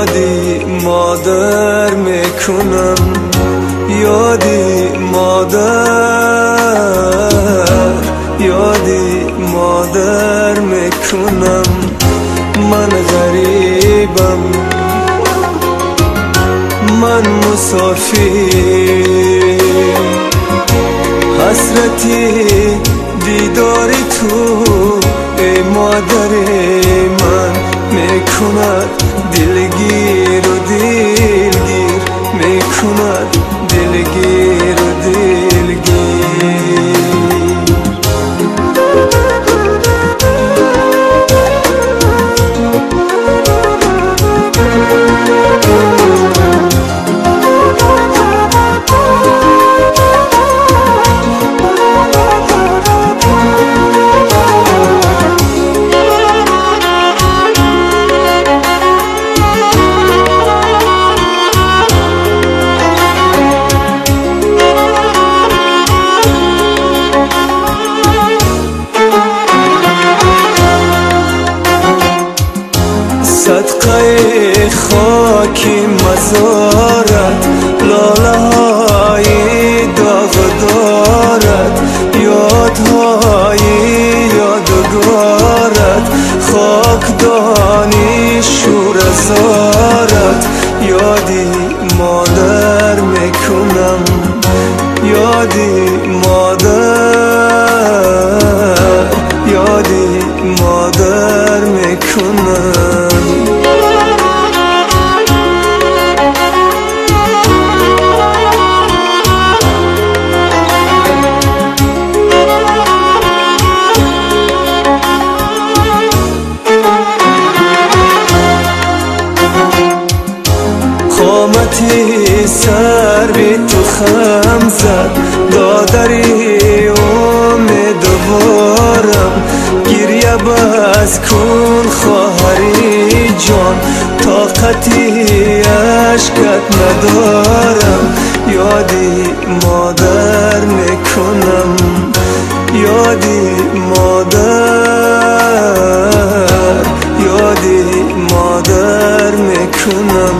یادی مادر میکنم، یادی مادر، یادی مادر میکنم. من غریبم، من مسافر، حسرتی دیداری تو ای مادر من میکند دلگیر و دلگیر، میکند دلگیر و دلگیر. صدقه خاکی مزارت، لاله های داغ دارد، یادهای یادگارت، خاکدانی شور زارت. یادی مادر میکنم، یادی مادر، یادی مادر میکنم. قامتی سر بی تو خم زد، دادری امیدوارم. گریه بس کن خواهری جان، طاقتی اشکت ندارم. یادی مادر میکنم، یادی مادر، یادی مادر میکنم.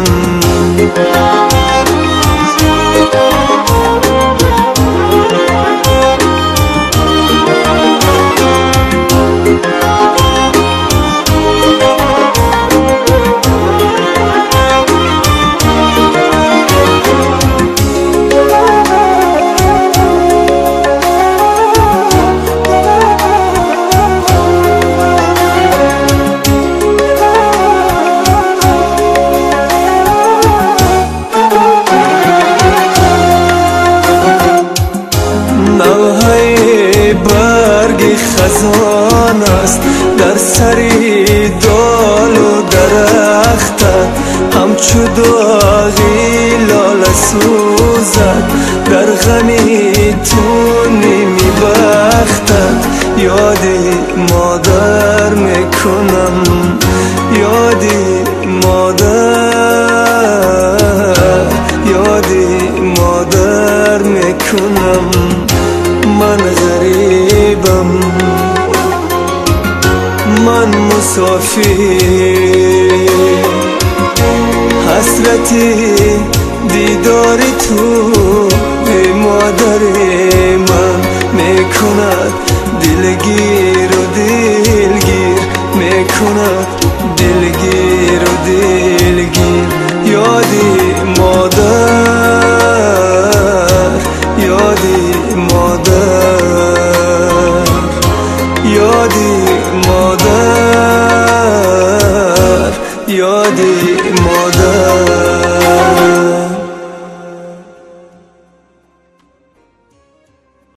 برگ خزان است در سری دال و درخت، همچو داغی لاله سوزد در غمی تو نیمی بختت. یادی مادر میکنم، یادی مادر، یادی مادر میکنم. من غریبم، من مسافر، حسرتی دیداری تو ای مادر من میکند دلگیر و دلگیر، میکند دلگیر و دلگیر. یادی مادر، یادی مادر، یادی مادر، یادی